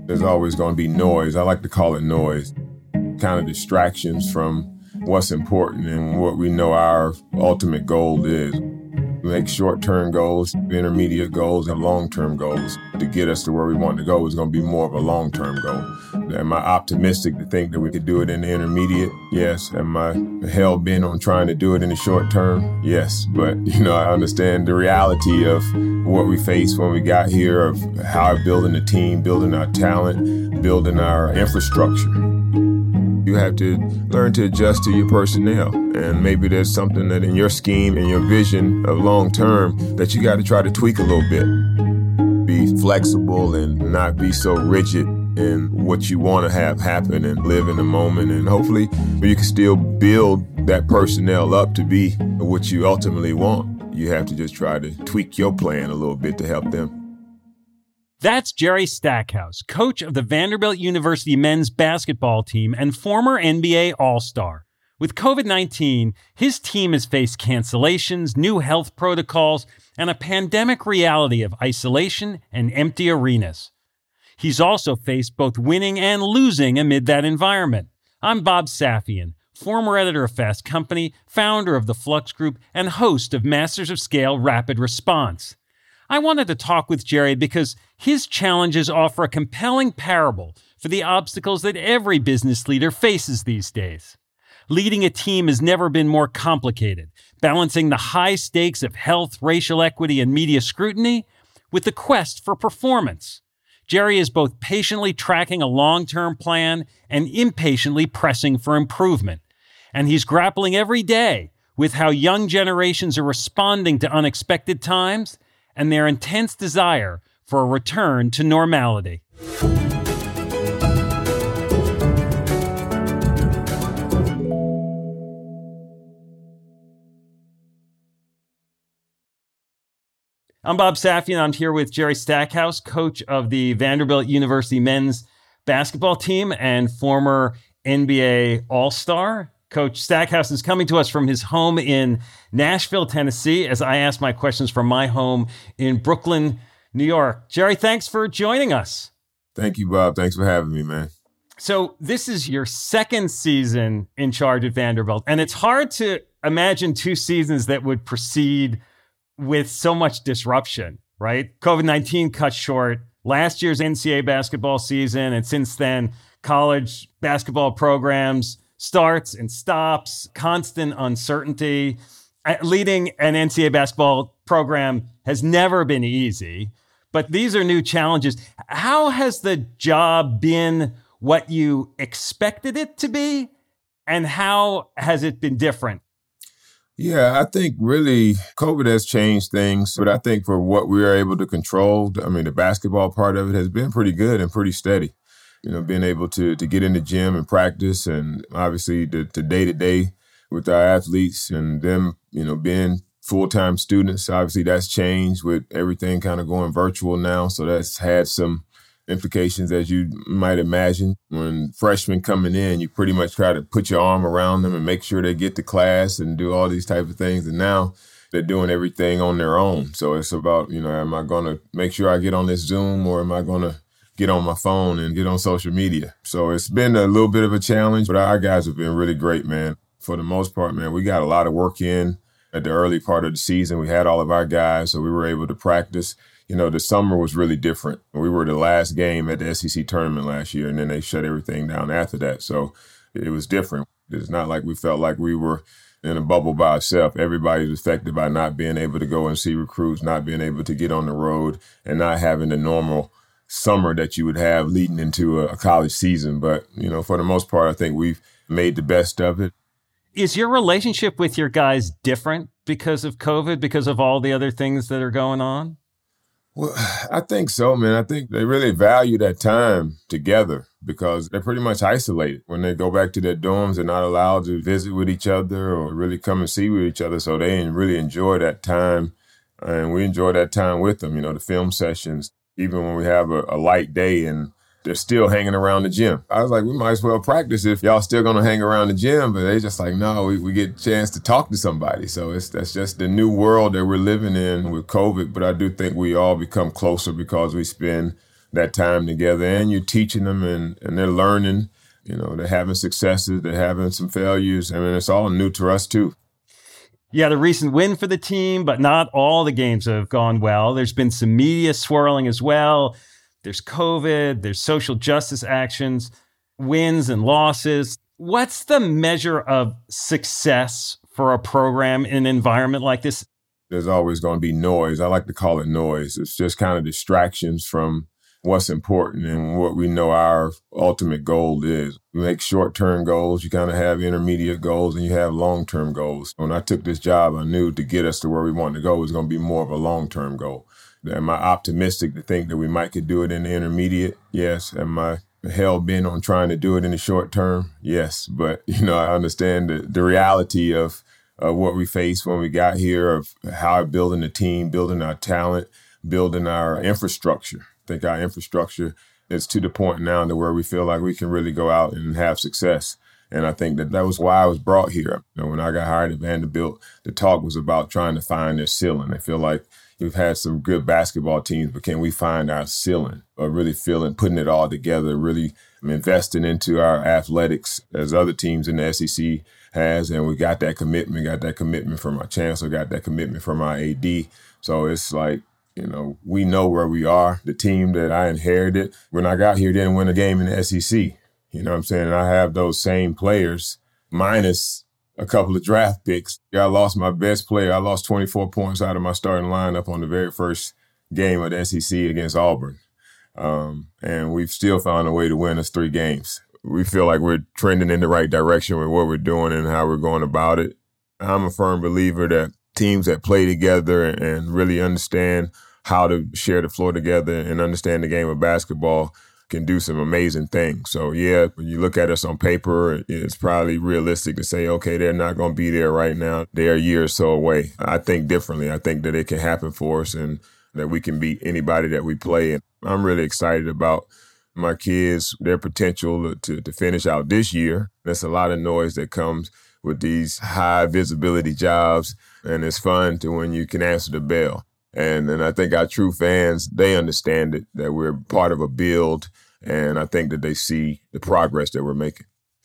There's always going to be noise. I like to call it noise. Kind of distractions from what's important and what we know our ultimate goal is. We make short-term goals, intermediate goals, and long-term goals. To get us to where we want to go is going to be more of a long-term goal. Am I optimistic to think that we could do it in the intermediate? Yes. Am I hell-bent on trying to do it in the short term? Yes. But, I understand the reality of what we faced when we got here, of how building the team, building our talent, building our infrastructure. You have to learn to adjust to your personnel. And maybe there's something that in your scheme and your vision of long term that you got to try to tweak a little bit. Be flexible and not be so rigid in what you want to have happen and live in the moment. And hopefully you can still build that personnel up to be what you ultimately want. You have to just try to tweak your plan a little bit to help them. That's Jerry Stackhouse, coach of the Vanderbilt University men's basketball team and former NBA All-Star. With COVID-19, his team has faced cancellations, new health protocols, and a pandemic reality of isolation and empty arenas. He's also faced both winning and losing amid that environment. I'm Bob Safian, former editor of Fast Company, founder of the Flux Group, and host of Masters of Scale Rapid Response. I wanted to talk with Jerry because his challenges offer a compelling parable for the obstacles that every business leader faces these days. Leading a team has never been more complicated, balancing the high stakes of health, racial equity, and media scrutiny with the quest for performance. Jerry is both patiently tracking a long-term plan and impatiently pressing for improvement. And he's grappling every day with how young generations are responding to unexpected times and their intense desire for a return to normality. I'm Bob Safian. I'm here with Jerry Stackhouse, coach of the Vanderbilt University men's basketball team and former NBA All-Star. Coach Stackhouse is coming to us from his home in Nashville, Tennessee, as I ask my questions from my home in Brooklyn, New York. Jerry, thanks for joining us. Thank you, Bob. Thanks for having me, man. So this is your second season in charge at Vanderbilt, and it's hard to imagine two seasons that would proceed with so much disruption, right? COVID-19 cut short last year's NCAA basketball season, and since then, college basketball programs starts and stops, constant uncertainty. Leading an NCAA basketball program has never been easy, but these are new challenges. How has the job been what you expected it to be, and how has it been different? Yeah, I think really COVID has changed things, but I think for what we are able to control, the basketball part of it has been pretty good and pretty steady. Being able to get in the gym and practice, and obviously the day-to-day with our athletes and them, being full-time students. Obviously that's changed with everything kind of going virtual now. So that's had some implications, as you might imagine. When freshmen coming in, you pretty much try to put your arm around them and make sure they get to class and do all these type of things. And now they're doing everything on their own. So it's about, am I going to make sure I get on this Zoom, or am I going to get on my phone and get on social media? So it's been a little bit of a challenge, but our guys have been really great, man. For the most part, man, we got a lot of work in at the early part of the season. We had all of our guys, so we were able to practice. The summer was really different. We were the last game at the SEC tournament last year, and then they shut everything down after that. So it was different. It's not like we felt like we were in a bubble by ourselves. Everybody was affected by not being able to go and see recruits, not being able to get on the road, and not having the normal summer that you would have leading into a college season. But, for the most part, I think we've made the best of it. Is your relationship with your guys different because of COVID, because of all the other things that are going on? Well, I think so, man. I think they really value that time together because they're pretty much isolated. When they go back to their dorms, they're not allowed to visit with each other or really come and see with each other. So they really enjoy that time, and we enjoy that time with them. The film sessions, even when we have a light day and they're still hanging around the gym. I was like, we might as well practice if y'all still going to hang around the gym. But they just like, no, we get a chance to talk to somebody. So that's just the new world that we're living in with COVID. But I do think we all become closer because we spend that time together, and you're teaching them and they're learning. They're having successes, they're having some failures. I mean, it's all new to us too. Yeah, the recent win for the team, but not all the games have gone well. There's been some media swirling as well. There's COVID, there's social justice actions, wins and losses. What's the measure of success for a program in an environment like this? There's always going to be noise. I like to call it noise. It's just kind of distractions from what's important and what we know our ultimate goal is. We make short-term goals. You kind of have intermediate goals and you have long-term goals. When I took this job, I knew to get us to where we wanted to go was going to be more of a long-term goal. Am I optimistic to think that we might could do it in the intermediate? Yes. Am I hell-bent on trying to do it in the short term? Yes. But, I understand the reality of what we faced when we got here, of how building the team, building our talent, building our infrastructure. I think our infrastructure is to the point now to where we feel like we can really go out and have success. And I think that was why I was brought here. When I got hired at Vanderbilt, the talk was about trying to find their ceiling. I feel like we've had some good basketball teams, but can we find our ceiling, or really putting it all together, really investing into our athletics as other teams in the SEC has. And we got that commitment from our chancellor, got that commitment from our AD. So it's like, we know where we are. The team that I inherited when I got here didn't win a game in the SEC. You know what I'm saying? And I have those same players minus a couple of draft picks. I lost my best player. I lost 24 points out of my starting lineup on the very first game of the SEC against Auburn. And we've still found a way to win us 3 games. We feel like we're trending in the right direction with what we're doing and how we're going about it. I'm a firm believer that teams that play together and really understand how to share the floor together and understand the game of basketball can do some amazing things. So, yeah, when you look at us on paper, it's probably realistic to say, okay, they're not going to be there right now. They're a year or so away. I think differently. I think that it can happen for us and that we can beat anybody that we play. And I'm really excited about my kids, their potential to finish out this year. There's a lot of noise that comes with these high visibility jobs, and it's fun to when you can answer the bell. And I think our true fans, they understand it, that we're part of a build, and I think that they see the progress that we're making.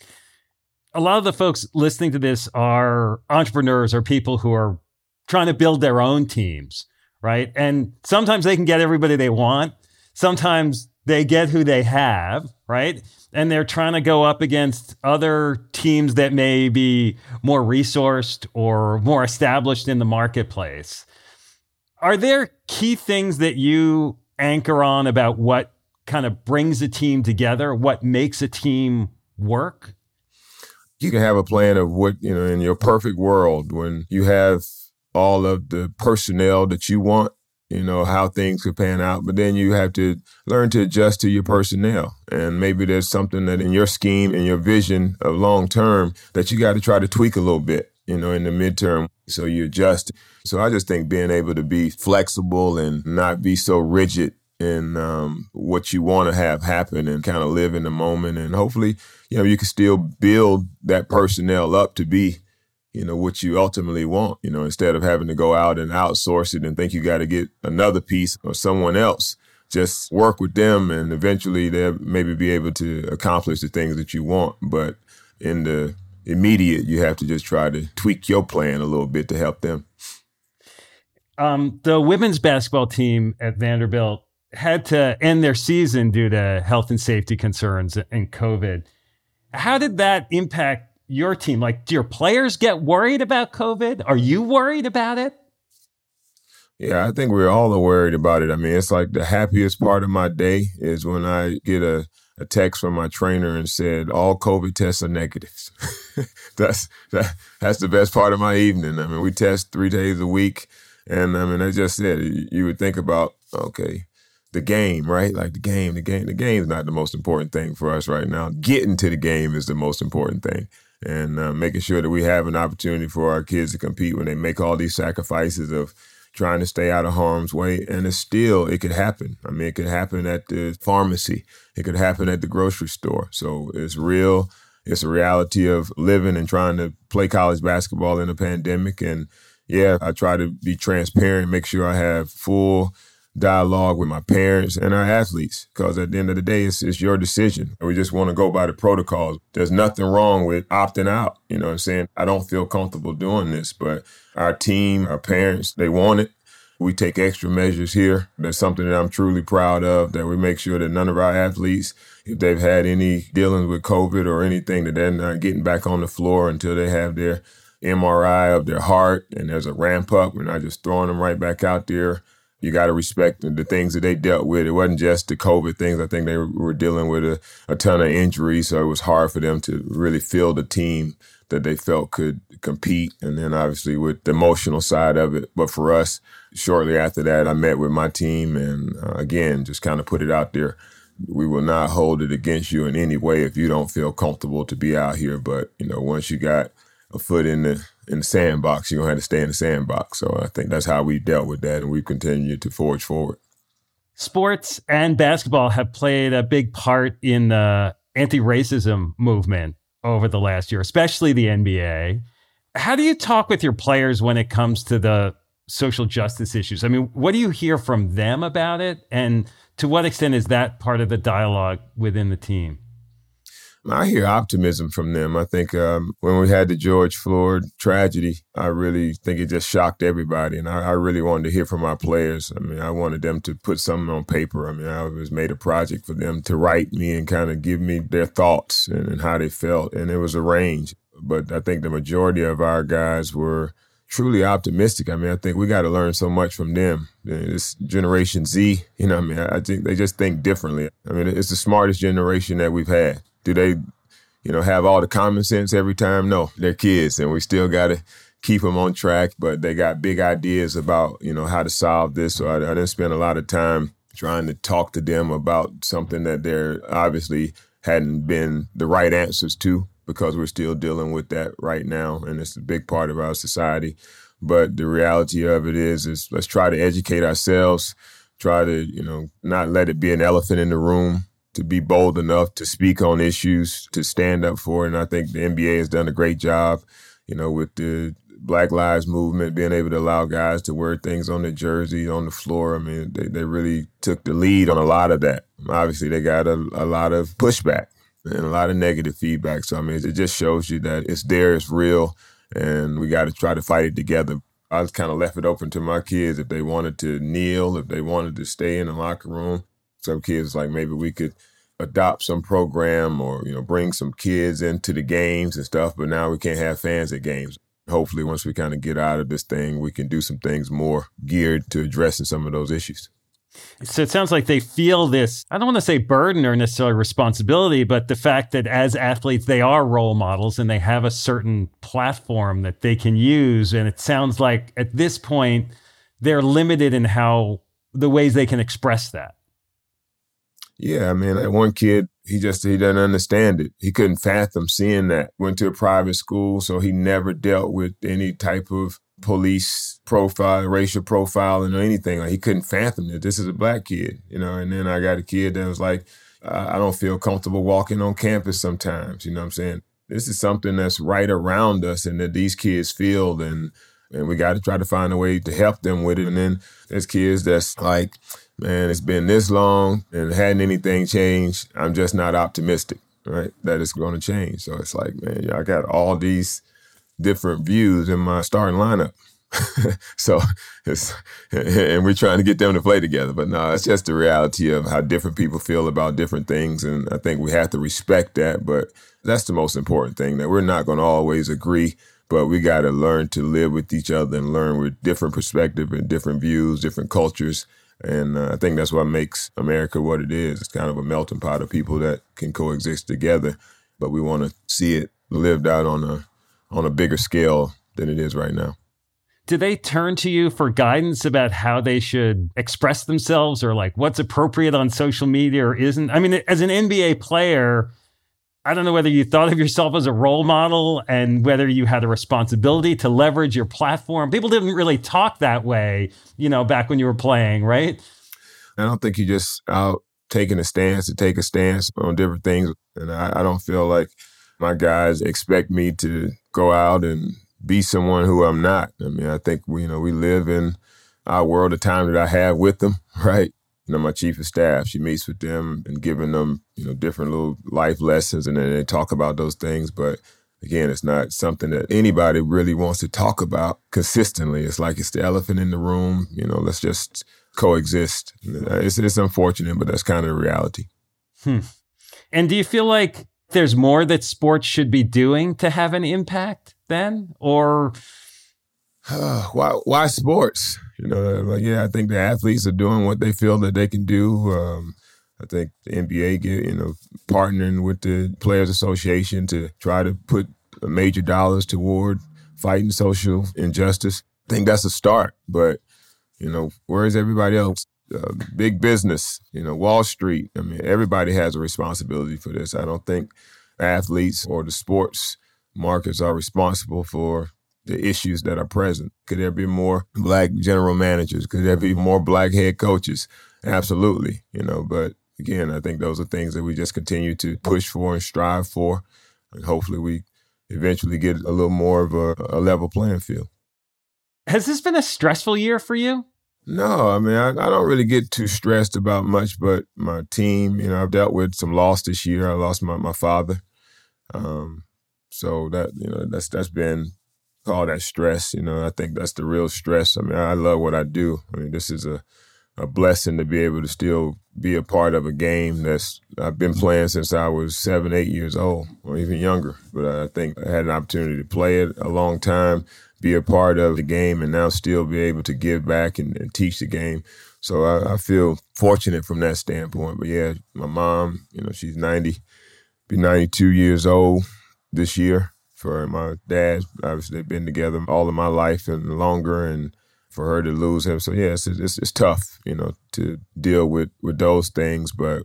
A lot of the folks listening to this are entrepreneurs or people who are trying to build their own teams, right? And sometimes they can get everybody they want. Sometimes they get who they have, right? And they're trying to go up against other teams that may be more resourced or more established in the marketplace. Are there key things that you anchor on about what kind of brings a team together, what makes a team work? You can have a plan of what, in your perfect world, when you have all of the personnel that you want, how things could pan out, but then you have to learn to adjust to your personnel. And maybe there's something that in your scheme and your vision of long term that you got to try to tweak a little bit, in the midterm. So you adjust. So I just think being able to be flexible and not be so rigid in what you want to have happen and kind of live in the moment. And hopefully, you can still build that personnel up to be, what you ultimately want, instead of having to go out and outsource it and think you got to get another piece or someone else. Just work with them and eventually they'll maybe be able to accomplish the things that you want. But in the immediate, you have to just try to tweak your plan a little bit to help them. The women's basketball team at Vanderbilt had to end their season due to health and safety concerns and COVID. How did that impact your team? Like, do your players get worried about COVID? Are you worried about it? Yeah, I think we're all worried about it. I mean, it's like the happiest part of my day is when I get a text from my trainer and said, all COVID tests are negatives. That's the best part of my evening. I mean, we test 3 days a week. And I mean, I just said, you would think about, okay, the game, right? Like the game is not the most important thing for us right now. Getting to the game is the most important thing. And making sure that we have an opportunity for our kids to compete when they make all these sacrifices of trying to stay out of harm's way. And it could happen. I mean, it could happen at the pharmacy. It could happen at the grocery store. So it's real. It's a reality of living and trying to play college basketball in a pandemic. And yeah, I try to be transparent, make sure I have full dialogue with my parents and our athletes, because at the end of the day, it's your decision. We just want to go by the protocols. There's nothing wrong with opting out. You know what I'm saying? I don't feel comfortable doing this, but our team, our parents, they want it. We take extra measures here. That's something that I'm truly proud of, that we make sure that none of our athletes, if they've had any dealings with COVID or anything, that they're not getting back on the floor until they have their MRI of their heart and there's a ramp up. We're not just throwing them right back out there. You got to respect the things that they dealt with. It wasn't just the COVID things. I think they were dealing with a ton of injuries, so it was hard for them to really field a team that they felt could compete. And then obviously with the emotional side of it. But for us, shortly after that, I met with my team and again, just kind of put it out there. We will not hold it against you in any way if you don't feel comfortable to be out here. But, once you got a foot in the sandbox, you're going to have to stay in the sandbox. So I think that's how we dealt with that, and we've continued to forge forward. Sports and basketball have played a big part in the anti-racism movement over the last year, especially the NBA. How do you talk with your players when it comes to the social justice issues? I mean, what do you hear from them about it? And to what extent is that part of the dialogue within the team? I hear optimism from them. I think when we had the George Floyd tragedy, I really think it just shocked everybody. And I really wanted to hear from our players. I mean, I wanted them to put something on paper. I mean, I was made a project for them to write me and kind of give me their thoughts and how they felt. And it was a range. But I think the majority of our guys were truly optimistic. I mean, I think we got to learn so much from them. This Generation Z, I think they just think differently. I mean, it's the smartest generation that we've had. Do they, have all the common sense every time? No, they're kids, and we still got to keep them on track. But they got big ideas about, how to solve this. So I didn't spend a lot of time trying to talk to them about something that they're obviously hadn't been the right answers to, because we're still dealing with that right now, and it's a big part of our society. But the reality of it is let's try to educate ourselves, try to, not let it be an elephant in the room, to be bold enough to speak on issues, to stand up for it. And I think the NBA has done a great job, with the Black Lives Movement, being able to allow guys to wear things on their jersey, on the floor. I mean, they really took the lead on a lot of that. Obviously, they got a lot of pushback and a lot of negative feedback. So, I mean, it just shows you that it's there, it's real, and we got to try to fight it together. I just kind of left it open to my kids if they wanted to kneel, if they wanted to stay in the locker room. Some kids, like, maybe we could adopt some program or, bring some kids into the games and stuff, but now we can't have fans at games. Hopefully, once we kind of get out of this thing, we can do some things more geared to addressing some of those issues. So it sounds like they feel this, I don't want to say burden or necessarily responsibility, but the fact that as athletes, they are role models and they have a certain platform that they can use. And it sounds like at this point, they're limited in the ways they can express that. Yeah, I mean, that one kid, he doesn't understand it. He couldn't fathom seeing that. Went to a private school, so he never dealt with any type of police profile, racial profiling or anything. Like, he couldn't fathom it. This is a black kid, and then I got a kid that was like, I don't feel comfortable walking on campus sometimes, you know what I'm saying? This is something that's right around us and that these kids feel, and we got to try to find a way to help them with it. And then there's kids that's like, man, it's been this long and hadn't anything changed. I'm just not optimistic, right, that it's going to change. So it's like, man, I got all these different views in my starting lineup. So and we're trying to get them to play together. But no, it's just the reality of how different people feel about different things. And I think we have to respect that. But that's the most important thing, that we're not going to always agree. But we got to learn to live with each other and learn with different perspectives and different views, different cultures. And I think that's what makes America what it is. It's kind of a melting pot of people that can coexist together. But we want to see it lived out on a bigger scale than it is right now. Do they turn to you for guidance about how they should express themselves, or like what's appropriate on social media or isn't? I mean, as an NBA player, I don't know whether you thought of yourself as a role model and whether you had a responsibility to leverage your platform. People didn't really talk that way, back when you were playing, right? I don't think you just out taking a stance to take a stance on different things. And I don't feel like my guys expect me to go out and be someone who I'm not. I mean, I think we live in our world, the time that I have with them, right? My chief of staff, she meets with them and giving them, different little life lessons, and then they talk about those things. But again, it's not something that anybody really wants to talk about consistently. It's like it's the elephant in the room. Let's just coexist. It's unfortunate, but that's kind of the reality. And do you feel like there's more that sports should be doing to have an impact then? Or why sports? I think the athletes are doing what they feel that they can do. I think the NBA partnering with the Players Association to try to put major dollars toward fighting social injustice. I think that's a start. But, where is everybody else? Big business, Wall Street. I mean, everybody has a responsibility for this. I don't think athletes or the sports markets are responsible for the issues that are present. Could there be more Black general managers? Could there be more Black head coaches? Absolutely, but again, I think those are things that we just continue to push for and strive for. And hopefully we eventually get a little more of a level playing field. Has this been a stressful year for you? No, I mean, I don't really get too stressed about much, but my team, I've dealt with some loss this year. I lost my father. So that, that's been all that stress. I think that's the real stress. I mean, I love what I do. I mean, this is a blessing to be able to still be a part of a game I've been playing since I was 7, 8 years old or even younger. But I think I had an opportunity to play it a long time, be a part of the game, and now still be able to give back and teach the game. So I feel fortunate from that standpoint. But yeah, my mom, she's 90, be 92 years old this year. For my dad, obviously they've been together all of my life and longer, and for her to lose him. So yeah, it's tough, to deal with those things, but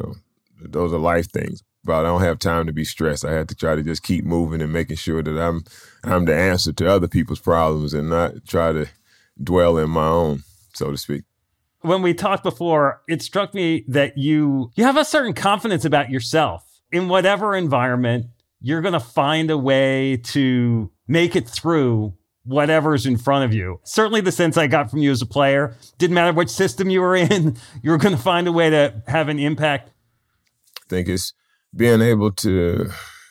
those are life things. But I don't have time to be stressed. I have to try to just keep moving and making sure that I'm the answer to other people's problems and not try to dwell in my own, so to speak. When we talked before, it struck me that you have a certain confidence about yourself. In whatever environment, you're going to find a way to make it through whatever's in front of you. Certainly the sense I got from you as a player, didn't matter which system you were in, you were going to find a way to have an impact. I think it's being able to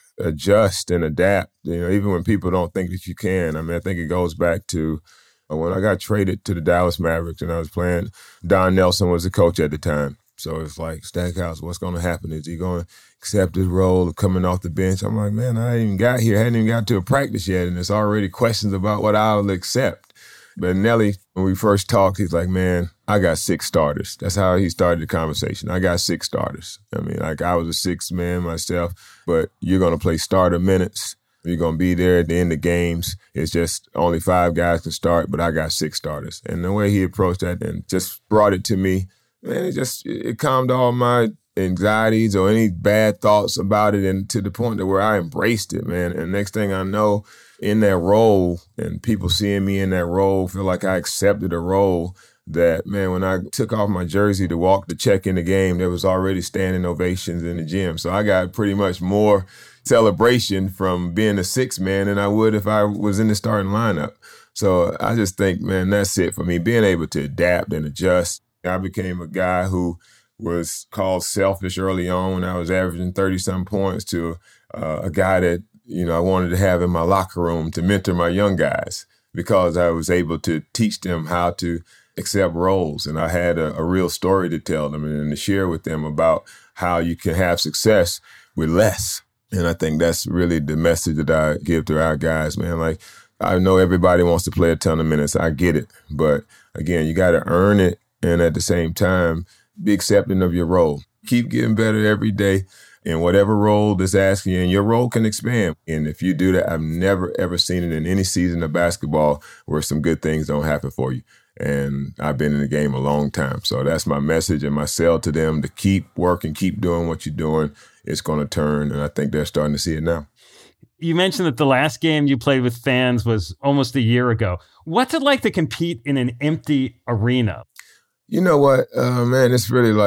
adjust and adapt, even when people don't think that you can. I mean, I think it goes back to when I got traded to the Dallas Mavericks and I was playing, Don Nelson was the coach at the time. So it's like, Stackhouse, what's going to happen? Is he going to accept his role of coming off the bench? I'm like, man, I ain't even got here. I hadn't even got to a practice yet, and there's already questions about what I'll accept. But Nelly, when we first talked, he's like, man, I got 6 starters. That's how he started the conversation. I got 6 starters. I mean, like I was a 6th man myself, but you're going to play starter minutes. You're going to be there at the end of games. It's just only 5 guys can start, but I got 6 starters. And the way he approached that and just brought it to me, man, it calmed all my anxieties or any bad thoughts about it, and to the point that where I embraced it, man. And next thing I know, in that role and people seeing me in that role, feel like I accepted a role that, man, when I took off my jersey to walk to check in the game, there was already standing ovations in the gym. So I got pretty much more celebration from being a 6th man than I would if I was in the starting lineup. So I just think, man, that's it for me, being able to adapt and adjust. I became a guy who was called selfish early on when I was averaging 30-some points to a guy that, I wanted to have in my locker room to mentor my young guys because I was able to teach them how to accept roles. And I had a real story to tell them and to share with them about how you can have success with less. And I think that's really the message that I give to our guys, man. Like, I know everybody wants to play a ton of minutes. I get it. But again, you got to earn it. And at the same time, be accepting of your role. Keep getting better every day in whatever role that's asking you, and your role can expand. And if you do that, I've never, ever seen it in any season of basketball where some good things don't happen for you. And I've been in the game a long time. So that's my message and my sell to them, to keep working, keep doing what you're doing. It's going to turn, and I think they're starting to see it now. You mentioned that the last game you played with fans was almost a year ago. What's it like to compete in an empty arena? You know what, man, it's really like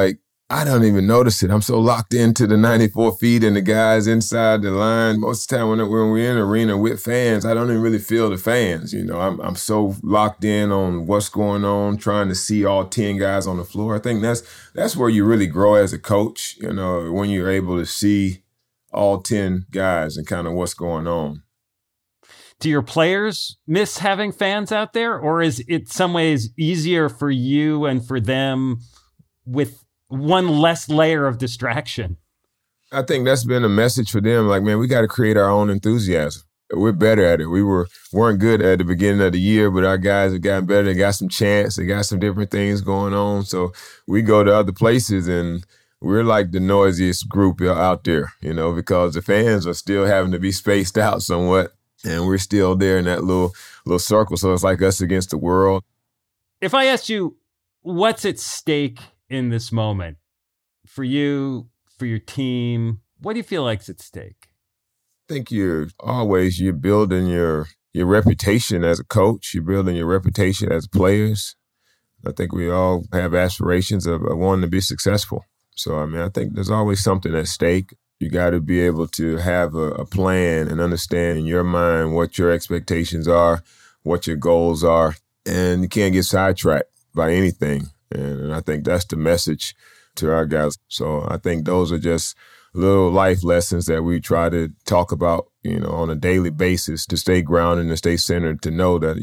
I don't even notice it. I'm so locked into the 94 feet and the guys inside the line. Most of the time when we're in an arena with fans, I don't even really feel the fans. I'm so locked in on what's going on, trying to see all 10 guys on the floor. I think that's where you really grow as a coach, when you're able to see all 10 guys and kind of what's going on. Do your players miss having fans out there, or is it some ways easier for you and for them with one less layer of distraction? I think that's been a message for them. Like, man, we got to create our own enthusiasm. We're better at it. We weren't good at the beginning of the year, but our guys have gotten better. They got some chants. They got some different things going on. So we go to other places and we're like the noisiest group out there, because the fans are still having to be spaced out somewhat. And we're still there in that little circle. So it's like us against the world. If I asked you, what's at stake in this moment for you, for your team, what do you feel like's at stake? I think you're building your reputation as a coach. You're building your reputation as players. I think we all have aspirations of wanting to be successful. So, I think there's always something at stake. You got to be able to have a plan and understand in your mind what your expectations are, what your goals are, and you can't get sidetracked by anything. And I think that's the message to our guys. So I think those are just little life lessons that we try to talk about, on a daily basis to stay grounded and stay centered, to know that,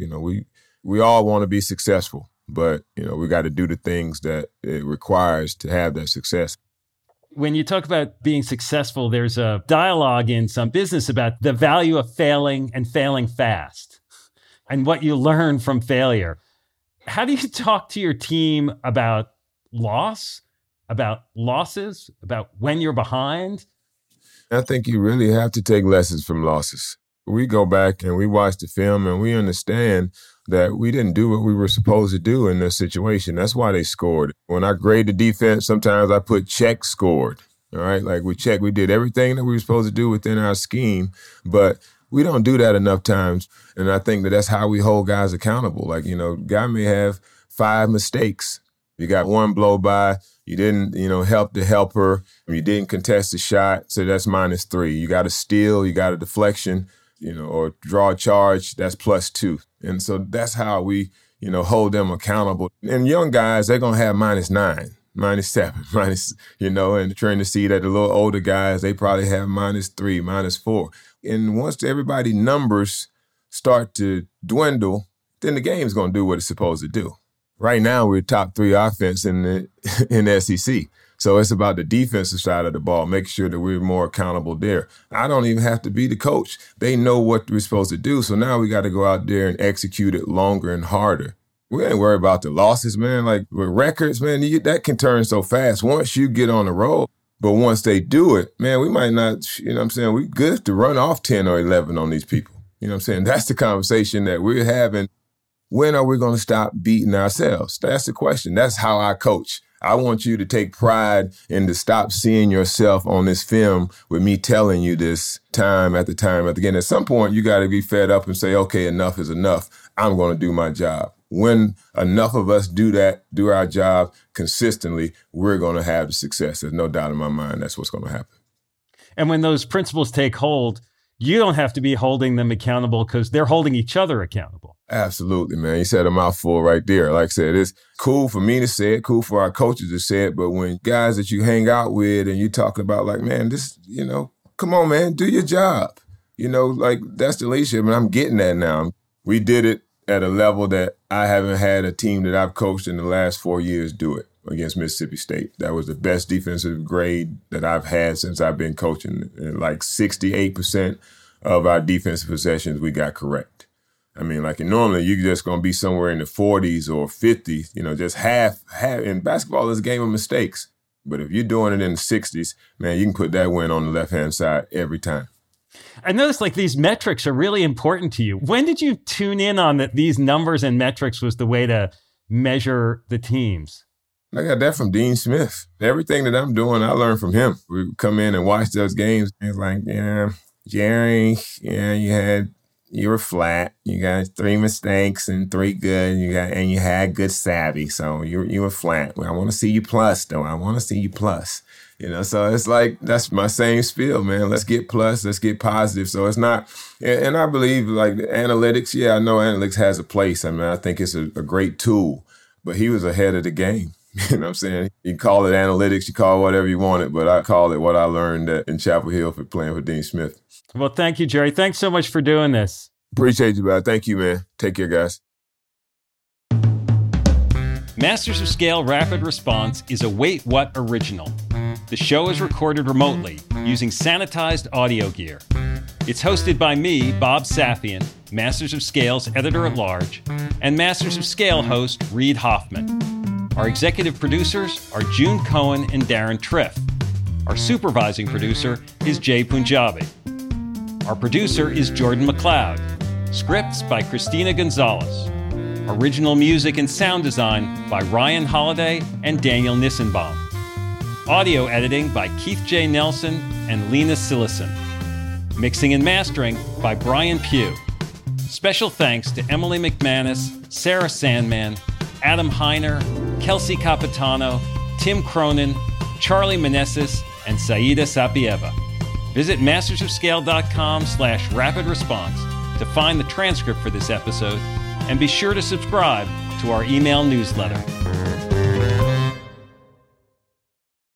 we all want to be successful, but, we got to do the things that it requires to have that success. When you talk about being successful, there's a dialogue in some business about the value of failing and failing fast and what you learn from failure. How do you talk to your team about loss, about losses, about when you're behind? I think you really have to take lessons from losses. We go back and we watch the film and we understand that we didn't do what we were supposed to do in this situation. That's why they scored. When I grade the defense, sometimes I put check scored. All right, like we did everything that we were supposed to do within our scheme, but we don't do that enough times. And I think that's how we hold guys accountable. Like, guy may have 5 mistakes. You got one blow by, you didn't, help the helper, you didn't contest the shot, so that's -3. You got a steal, you got a deflection, or draw a charge, that's +2. And so that's how we, hold them accountable. And young guys, they're going to have -9, -7, and trying to see that the little older guys, they probably have -3, -4. And once everybody's numbers start to dwindle, then the game's going to do what it's supposed to do. Right now, we're top 3 offense in the SEC. So it's about the defensive side of the ball, making sure that we're more accountable there. I don't even have to be the coach. They know what we're supposed to do. So now we got to go out there and execute it longer and harder. We ain't worry about the losses, man. Like with records, man, that can turn so fast once you get on the road. But once they do it, man, we might not, we good to run off 10 or 11 on these people. That's the conversation that we're having. When are we going to stop beating ourselves? That's the question. That's how I coach. I want you to take pride and to stop seeing yourself on this film with me telling you this time after time after again. At some point, you got to be fed up and say, okay, enough is enough. I'm going to do my job. When enough of us do our job consistently, we're going to have the success. There's no doubt in my mind that's what's going to happen. And when those principles take hold, you don't have to be holding them accountable because they're holding each other accountable. Absolutely, man. You said a mouthful right there. Like I said, it's cool for me to say it, cool for our coaches to say it, but when guys that you hang out with and you talking about like, man, this, come on, man, do your job. Like that's the leadership, and I'm getting that now. We did it at a level that I haven't had a team that I've coached in the last 4 years do it against Mississippi State. That was the best defensive grade that I've had since I've been coaching. And like 68% of our defensive possessions we got correct. Normally you're just going to be somewhere in the 40s or 50s, just half. In basketball, it's a game of mistakes. But if you're doing it in the 60s, man, you can put that win on the left-hand side every time. I noticed these metrics are really important to you. When did you tune in on that these numbers and metrics was the way to measure the teams? I got that from Dean Smith. Everything that I'm doing, I learned from him. We come in and watch those games. He's like, yeah, Jerry, yeah, you had you were flat. You got 3 mistakes and 3 good. And you had good savvy. So you were flat. Well, I want to see you plus, though. I want to see you plus. So it's like, that's my same spiel, man. Let's get plus, let's get positive. So it's not, and I believe like the analytics, I know analytics has a place. I mean, I think it's a great tool, but he was ahead of the game. You know what I'm saying? You call it analytics, you call it whatever you want it, but I call it what I learned in Chapel Hill for playing for Dean Smith. Well, thank you, Jerry. Thanks so much for doing this. Appreciate you, man. Thank you, man. Take care, guys. Masters of Scale Rapid Response is a Wait What original. The show is recorded remotely using sanitized audio gear. It's hosted by me, Bob Safian, Masters of Scale's editor-at-large, and Masters of Scale host Reid Hoffman. Our executive producers are June Cohen and Darren Triff. Our supervising producer is Jay Punjabi. Our producer is Jordan McLeod. Scripts by Christina Gonzalez. Original music and sound design by Ryan Holiday and Daniel Nissenbaum. Audio editing by Keith J. Nelson and Lena Sillison. Mixing and mastering by Brian Pugh. Special thanks to Emily McManus, Sarah Sandman, Adam Heiner, Kelsey Capitano, Tim Cronin, Charlie Meneses, and Saida Sapieva. Visit mastersofscale.com/rapidresponse to find the transcript for this episode, and be sure to subscribe to our email newsletter.